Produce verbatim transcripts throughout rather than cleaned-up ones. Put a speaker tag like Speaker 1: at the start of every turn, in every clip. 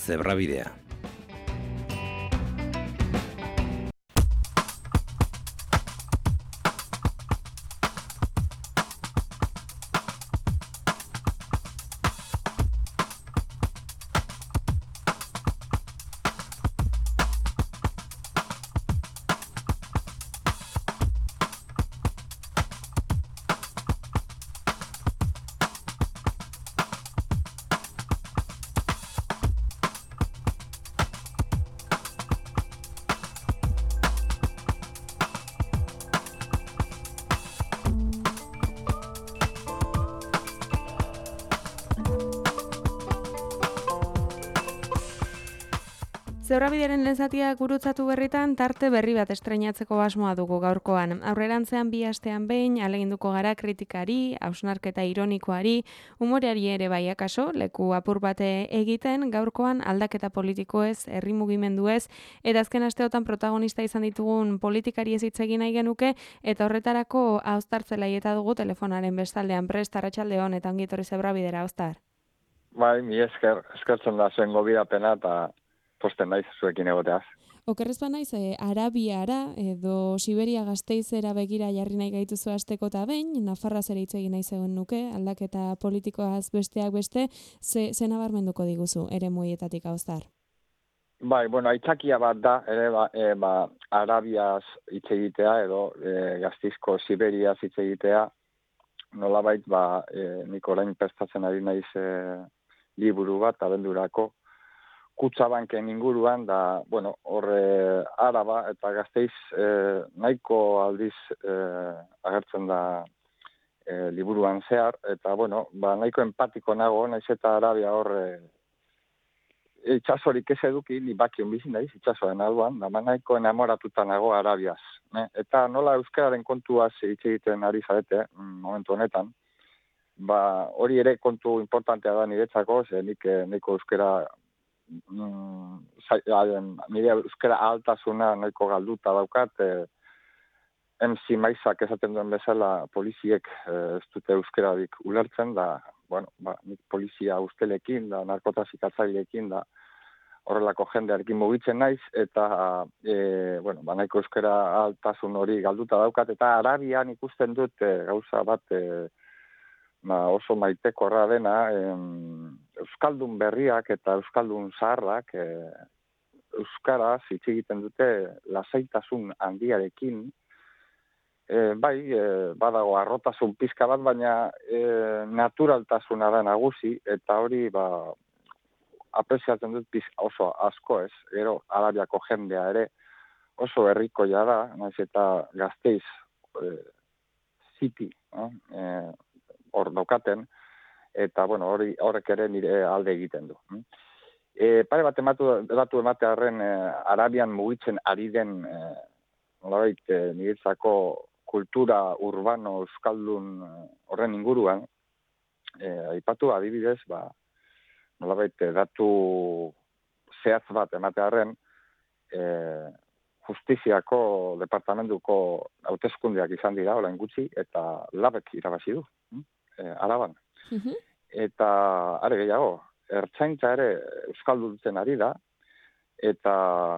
Speaker 1: Zebrabidea.
Speaker 2: Zebrabidearen lehen zatia gurutzatu berritan tarte berri bat estreinatzeko asmoa dugu gaurkoan. Aurrerantzean bi astean behin ahaleginduko gara kritikari, hausnarketa ironikoari, umoreari ere bai akaso, leku apur bate egiten, gaurkoan aldaketa politikoez, herri mugimenduez, eta azken asteotan protagonista izan ditugun politikari ez hitz egin nahi genuke, eta horretarako Auztar Zelaieta dugu telefonaren bestaldean prest. Arratsaldeon eta ongi etorri Zebrabidera, Auztar.
Speaker 3: Bai, mi esker, eskertzen da zuen gobidapena eta posten naiz zuekin egoteaz.
Speaker 2: Okerrez ba naiz, eh, Arabiara edo Siberia Gasteizera begira jarri nahi gaituzu hasteko eta behin, Nafarraz ere hitz egin nahi zegoen nuke, aldaketa politikoaz besteak beste, ze, ze nabarmenduko diguzu ere muietatik Auztar?
Speaker 3: Bai, bueno, aitzakia bat da, ere ba, e, ba Arabiaz hitz egitea edo e, Gasteizko Siberiaz hitz egitea, nolabait ba e, nik orain prestatzen ari naiz e, liburu bat abendurako, Kutxabanken inguruan da, bueno, horre Araba eta Gasteiz eh, nahiko aldiz eh, agertzen da eh, liburuan zehar, eta, bueno, ba, nahiko empatiko nago, naiz eta Arabia horre itxasorik ez eduki, ni bakion bizi naiz, itxasoren alduan, da nahiko enamoratuta nago Arabiaz. Ne? Eta nola euskararen kontuaz hitz egiten ari zarete, momentu honetan, ba, hori ere kontu importantea da niretzako, ze nik nahiko euskara Mm, nire euskara altasuna nahiko galduta daukat, eh, M C Maizak esaten duen bezala poliziek eh, ez dute euskararik ulertzen, da, bueno, ba, nik polizia ustelekin, da, narkotrafikatzaileekin, da, horrelako jendearekin mugitzen naiz, eta, e, bueno, ba, nahiko euskara altasun hori galduta daukat, eta Arabian ikusten dut e, gauza bat, e, ba, oso maitekorra dena, em, euskaldun berriak eta euskaldun zaharrak e, euskaraz hitz egiten dute lasaitasun handiarekin, e, bai, e, badago arrotasun pizka bat, baina e, naturaltasuna da nagusi, eta hori ba, apreziatzen dut piz, oso asko ez, gero Arabiako jendea ere oso herrikoia da, naiz eta Gasteiz e, city, no? e, hor daukaten, eta, bueno, hori horrek ere nire alde egiten du. E, pare bat ematu, datu ematearen e, Arabian mugitzen ari den e, nolabait e, niretzako kultura urbano euskaldun horren inguruan, e, aipatu adibidez, ba, nolabait datu zehatz bat ematearen e, Justiziako departamentuko hauteskundeak izan dira, orain gutxi, eta labek irabazi du. E, Araban. Uh-huh. Eta are gehiago, ertzaintza ere euskalduntzen ari da, eta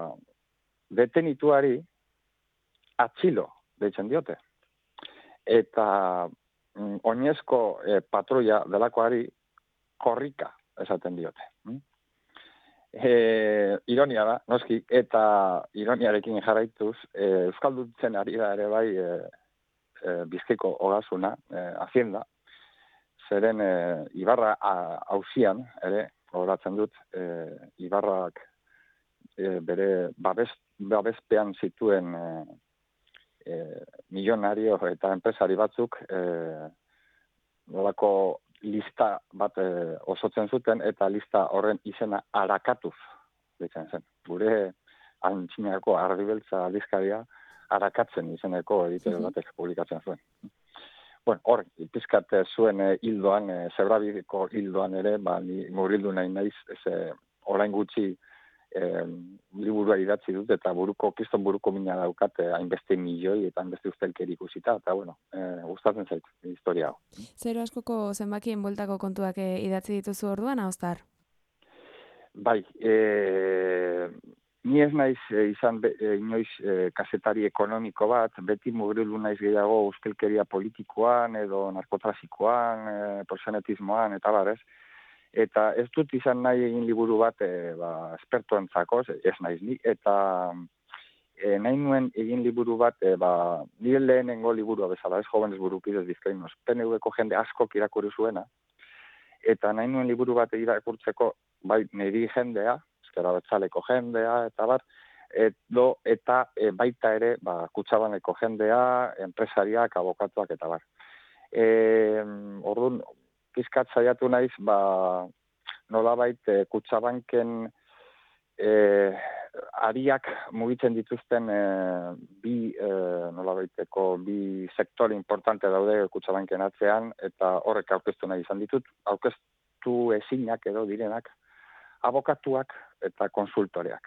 Speaker 3: detenituari atxilo deitzen diote. Eta mm, oinezko e, patroia delakoari korrika esaten diote. Mm? E, ironia da, noski, eta ironiarekin jarraituz, e, euskalduntzen ari da ere bai e, e, Bizkaiko ogasuna, e, Hacienda, zeren e, Ibarra auzian, ere, horatzen dut, e, Ibarrak e, bere babes, babespean zituen e, e, milionario eta enpresari batzuk e, nolako lista bat e, osotzen zuten, eta lista horren izena arakatuz ditzen zen. Gure antzinako Ardibeltza aldizkaria arakatzen izeneko editorial batek publikatzen zuen. Bueno, hor, pizkat zuen e, hildoan, e, Zebrabideko hildoan ere, ba, ni murgildu nahi naiz, ez, e, orain gutxi e, liburua idatzi dut, eta buruko, kiston buruko mina daukat, hainbeste milioi, eta hainbeste ustelkeri ikusita, eta, bueno, e, gustatzen zait, historia hau.
Speaker 2: Zero askoko zenbakien bueltako kontuak e, idatzi dituzu orduan, Auztar?
Speaker 3: bai, e, ni ez naiz e, izan be, e, inoiz e, kazetari ekonomiko bat, beti mugrilu naiz gehiago ustelkeria politikoan edo narkotrafikoan, e, proxenetismoan, eta bar, ez? Eta ez dut izan nahi egin liburu bat, e, ba, espertoentzako, ez naiz ni, eta e, nahi nuen egin liburu bat, e, ba, nire lehenengo liburua bezala, ez Jóvenes Burukides Bizkainos, P N V-ko jende askok irakurri zuena, eta nahi nuen liburu bat irakurtzeko, bai, niri jendea, ezkera betzaleko jendea, eta bar, edo, eta e, baita ere, ba, Kutxabaneko jendea, enpresariak, abokatuak, eta bar. E, orduan, pizkat saiatu naiz, ba, nolabait e, Kutxabanken e, ariak mugitzen dituzten e, bi e, nolabaiteko bi sektore importante daude Kutxabanken atzean, eta horrek aurkeztu nahi izan ditut, aurkeztu ezinak edo direnak, abokatuak eta konsultoreak.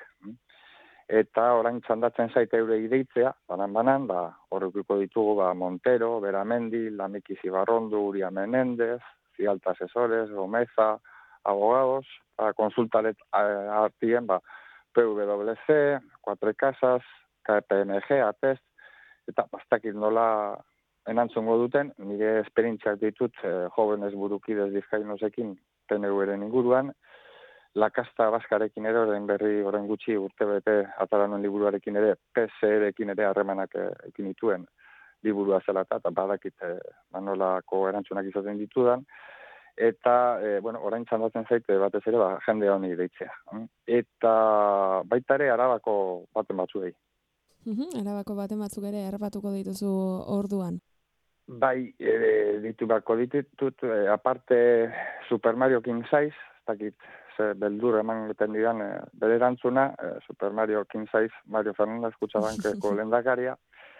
Speaker 3: Eta orain txandatzen zaite eure ideitzea, banan-banan, ba, horrekiko ditugu ba, Montero, Beramendi, Lamiki Zibarrondo, Uria Menendez, Fialta Asesores, Gomeza, abogados, ba, konsultaret artien, ba, P W C, Cuatro Casas, K P M G, Atest, eta bastakit nola enantzungo duten, nire esperientziak ditut eh, Jóvenes Burukides Bizkainosekin P N V-ren inguruan, La Casta Baskarekin ere, orain berri orain gutxi urte bete ataranuen liburuarekin ere, P S E-rekin ere harremanak ekin dituen liburua zela eta badakit eh, manolako erantzunak izaten ditudan, eta, eh, bueno, orain txandatzen zaite batez ere, ba, jende honi deitzea. Eta baita ere Arabako baten batzuei.
Speaker 2: Uhum, Arabako baten batzuk ere harrapatuko dituzu orduan.
Speaker 3: Bai, e, ditu bako ditut, e, aparte Super Mario King Size, ez dakit, ze beldur eman geten didan, e, bere erantzuna, e, Super Mario King Size, Mario Fernandez Kutxabankeko lehendakaria,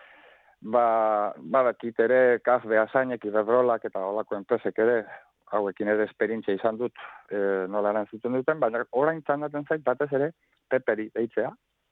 Speaker 3: ba, badakit ere, Kaz Beazainek, Iberdrolak eta olako enpresek ere, hauekin ere esperientzia izan dut, e, nola erantzuten duten, baina orain txandaten zait, batez ere, Peperi deitzea,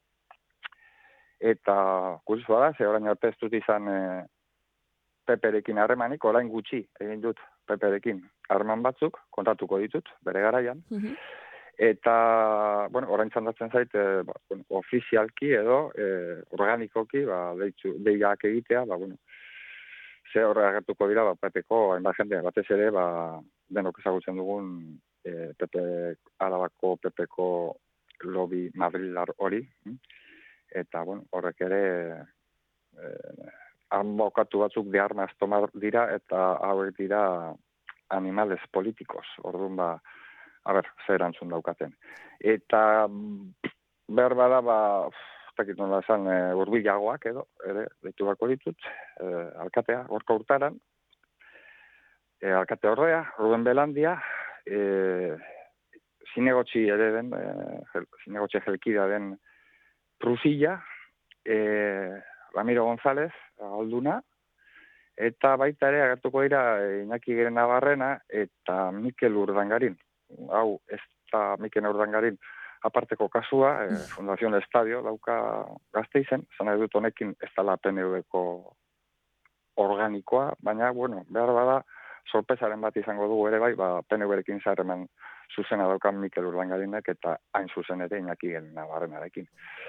Speaker 3: eta kursua da, ze orain arte ez dut izan e, Peperekin harremanik, orain gutxi egin dut Peperekin harreman batzuk, kontatuko ditut, bere garaian. Uh-huh. Eta, bueno, orain txandatzen zait, e, ba, bueno, ofizialki edo, e, organikoki, ba, deitzu, deiak egitea, ba, bueno, ze horre agertuko dira, ba, Pepeko, hainbat jende, batez ere, ba, denok ezagutzen dugun, e, Pepe, Arabako Pepeko lobby madrilar hori, eta, bueno, horrek ere, e, abokatu batzuk de armas tomar dira, eta hauek dira animales politikos, orduan ba, a ber, zer erantzun daukaten. Eta behar bada, ba, ez dakit nola esan, e, urbilagoak edo, ere, deitu bako ditut, e, alkatea, gorka urtaran, e, alkate horrea, Ruben Belandia, e, zinegotzi ere den, e, zinegotzi jelkida den Prusilla, e, Ramiro González, alduna, eta baita ere agertuko dira Iñaki Navarrena eta Mikel Urdangarin. Hau, ez da Mikel Urdangarin aparteko kasua, eh, Fundación Estadio dauka Gasteizen, zan dut honekin ez dela P N V-ko organikoa, baina, bueno, behar bada, sorpresaren bat izango dugu ere bai, ba, P N V-rekin zarreman zuzena daukan Mikel Urdangarinek eta hain zuzen ere Iñaki Navarrenarekin.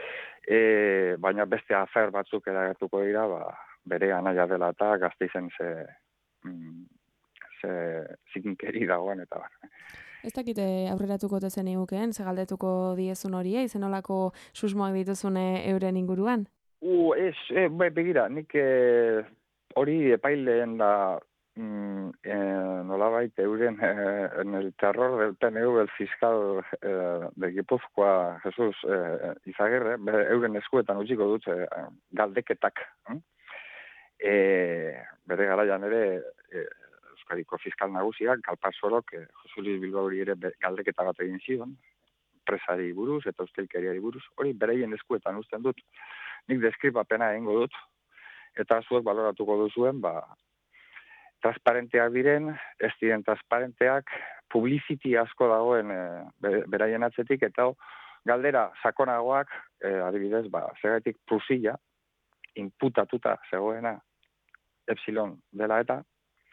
Speaker 3: E, baina beste afer batzuk eragertuko dira, ba, bere anaia dela eta Gasteizen ze, mm, ze zikinkeri dagoen eta bar.
Speaker 2: Ez dakite aurreratuko tezen egukeen, segaldetuko diezun horia, izenolako susmoak dituzune euren inguruan?
Speaker 3: U, ez, e, begira, nik e, hori epaileen da Mm, eh, nolabait euren eh, en el terror del P N V, el fiscal eh, de Gipuzkoa, Jesús eh, Izaguirre, euren eskuetan utziko dut eh, galdeketak. Hm? Eh, bere garaian ere eh, Euskadiko fiskal nagusiak, Galpasorok, eh, Josu Luis Bilbaori ere galdeketa bat egin zion, presari buruz eta ustelkeriari buruz, hori bereien eskuetan uzten dut. Nik deskribapena egingo dut, eta zuek baloratuko duzuen, ba, transparenteak diren, ez diren transparenteak, publicity asko dagoen e, beraien atzetik, eta galdera sakonagoak, e, adibidez, ba, segaitik Prusilla, inputatuta zegoena Epsilon dela eta,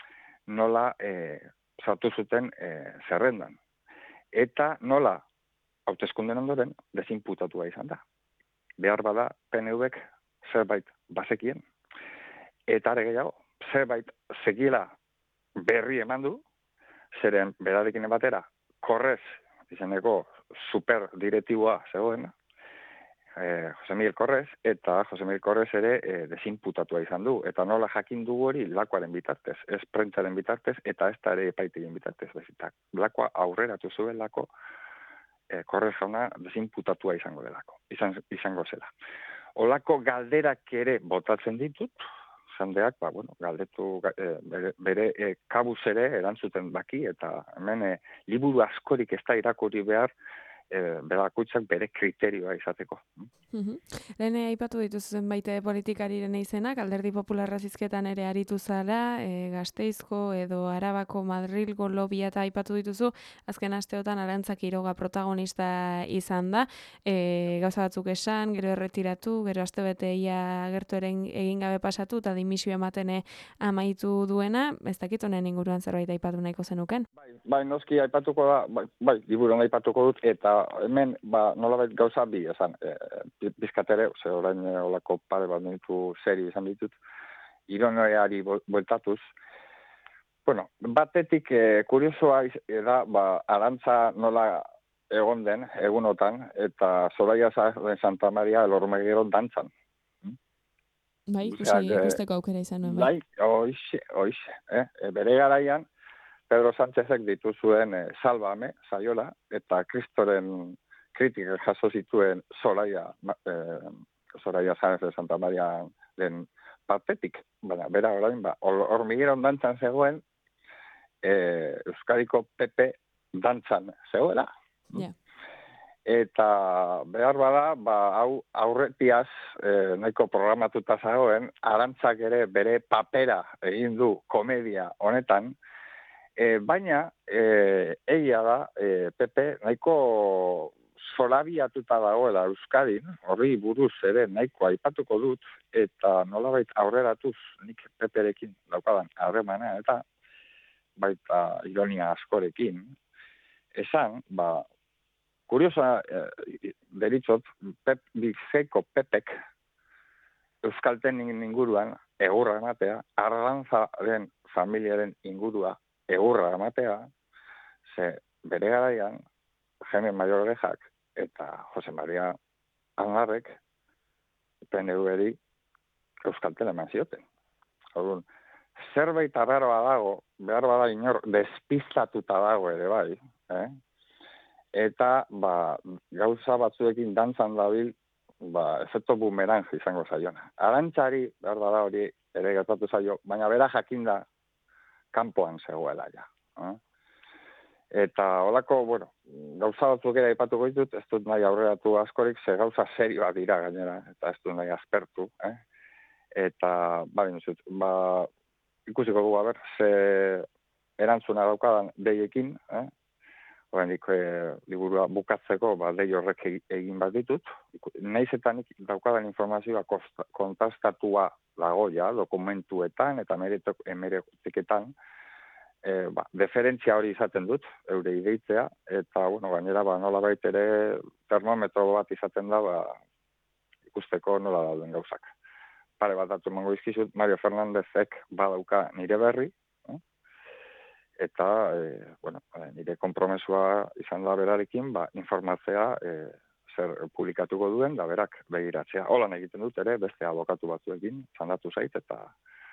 Speaker 3: nola e, sartu zuten e, zerrendan. Eta nola hauteskunden ondoren desinputatua izan da. Behar bada P N Vek zerbait bazekien, eta are gehiago, zerbait zekiela berri eman du, zeren berarekin batera, Korrez, izeneko superdirektiboa zegoen, eh, Jose Miguel Korrez, eta Jose Miguel Korrez ere eh, desinputatua izan du, eta nola jakin dugu hori lakoaren bitartez, ez prentsaren bitartez, eta ez da ere epaitegin bitartez, bezitak. Lakoa aurreratu zuen lako, eh, Korrez jauna desinputatua izango delako, izan, izango zela. Olako galderak ere botatzen ditut, jendeak, ba, bueno, galdetu eh, bere, bere eh, kabuz ere erantzuten daki, eta hemen eh, liburu askorik ez da irakurri behar, eh, berakutzak bere kriterioa izateko.
Speaker 2: Mhm. Lehen aipatu dituzu zenbait politikariren izenak, Alderdi Popularra zizketan ere aritu zara, e, Gasteizko edo Arabako Madrilgo lobia eta aipatu dituzu, azken asteotan Arantza Quiroga protagonista izan da, e, gauza batzuk esan, gero erretiratu, gero astebete ia gertuaren egin gabe pasatu, eta dimisio ematen amaitu duena, ez dakit honen inguruan zerbait aipatu nahiko zenuken?
Speaker 3: Bai, bai, noski aipatuko da, bai, bai liburuan aipatuko dut, eta hemen, ba, nolabait gauza bi, esan, e, bizkatere, ze orain olako pare bat minutu serio izan ditut, ironoeari bueltatuz. Bueno, batetik e, kuriosoa da, ba, Arantza nola egon den, egunotan, eta Zoraia Zaren Santa Maria elormegero dantzan.
Speaker 2: Bai, ikusi, ikusteko aukera izan nuen,
Speaker 3: bai. Bai, oixe, oixe, eh? E, bere garaian, Pedro Sánchezek dituzuen e, Salvame, saiola, eta Kristoren kritikak jaso zituen Zoraia, eh, Zoraia Sáenz de Santa Maria den partetik, baina bera orain, ba, hormigeron dantzan zegoen, eh, Euskadiko P P dantzan zegoela.
Speaker 2: Yeah.
Speaker 3: Eta behar bada, ba, hau aurretiaz, eh, nahiko programatuta zegoen, Arantzak ere bere papera egin du komedia honetan, e, baina e, egia da, e, P P nahiko zorabiatuta dagoela Euskadin, horri buruz ere nahiko aipatuko dut, eta nolabait aurreratuz nik P P-rekin daukadan harremana, eta baita ironia askorekin, esan, ba, kuriosa eh, deritzot, Pep, Bizkaiko Pepek Euskalten inguruan egurra ematea, Ardanzaren familiaren ingurua egurra ematea, ze bere garaian, Jaime Mayor Orejak eta Jose Maria Angarrek P N V-eri Euskalten eman zioten. Orduan, zerbait arraroa dago, behar bada inor despistatuta dago ere bai, eh? Eta ba, gauza batzuekin dantzan dabil, ba, efekto bumerang izango zaiona. Arantzari, behar bada hori ere gertatu zaio, baina bera jakinda kanpoan zegoela ja. Eh? Eta holako, bueno, gauza batzuk ere aipatuko ditut, ez dut nahi aurreratu askorik, ze gauza serioa dira gainera, eta ez dut nahi aspertu, eh? Eta, bari nuzut, ba, ikusiko dugu, a ber, ze erantzuna daukadan deiekin, eh? Horrendik e, liburua bukatzeko, ba, dei horrek egin bat ditut. Naiz eta nik daukadan informazioa kontrastatua dago ja, dokumentuetan eta emeretiketan, e, ba, deferentzia hori izaten dut, eure ideitzea, eta, bueno, gainera, ba, nola baitere termometro bat izaten da, ba, ikusteko nola dauden gauzak. Pare bat datu emango izkizut, Mario Fernandezek badauka nire berri, eta, e, bueno, nire konpromesua izan da berarekin, ba, informatzea e, zer publikatuko duen, da berak begiratzea. Holan egiten dut ere, beste abokatu batzuekin, zandatu zait, eta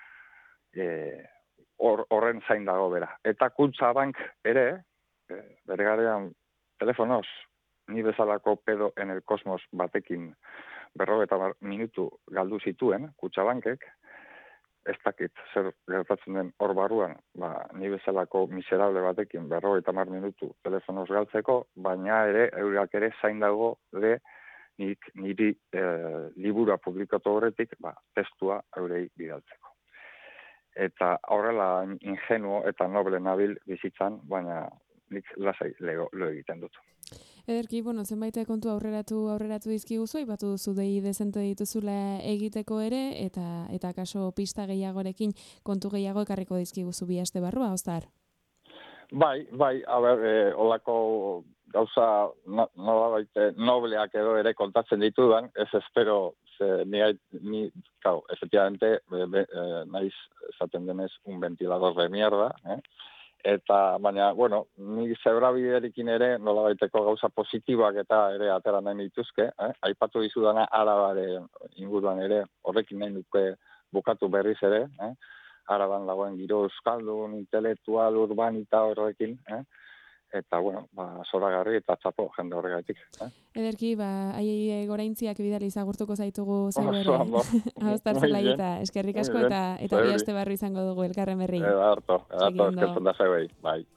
Speaker 3: horren or, zain dago bera. Eta Kutxabank ere, e, bere garean telefonoz, ni bezalako pedo en el kosmos batekin berrogeta minutu galdu zituen, Kutxabankek, ez dakit zer gertatzen den hor barruan, ba, ni bezalako miserable batekin berrogeita hamar minutu telefonoz galtzeko, baina ere, eurak ere zain dago de nik, niri e, libura publikatu horretik, ba, testua eurei bidaltzeko. Eta horrela ingenuo eta noble nabil bizitzan, baina nik lasai lego, lo egiten dut.
Speaker 2: Ederki, bueno, zenbait kontu aurreratu aurreratu dizkiguzu, aipatu duzu dei dezente dituzula egiteko ere, eta eta kaso pista gehiagorekin kontu gehiago ekarriko dizkiguzu bi aste barrua, Oztar?
Speaker 3: Bai, bai, a ber, e, olako gauza no, no baite nobleak edo ere kontatzen ditudan, ez espero, ze, ni, ni claro, efectivamente, be, be, eh, naiz esaten denez un ventilador de mierda, eh? Eta, baina, bueno, ni zebrabiderekin ere nola baiteko gauza positiboak eta ere atera nahi dituzke, eh? Aipatu dizudana Arabare inguruan ere, horrekin nahi nuke bukatu berriz ere, eh? Araban dagoen giro euskaldun, intelektual, urbanita horrekin, eh? Eta, bueno, ba, zoragarri eta txapo jende horregatik. Eh?
Speaker 2: Ederki, ba, aiei goraintziak bidali zagurtuko zaitugu zeu ere.
Speaker 3: Oso,
Speaker 2: Ahostar zelaita, eskerrik asko eta eta bi aste barru izango dugu elkarren berri.
Speaker 3: Edarto, edarto, eskertzen da zeuei, bai.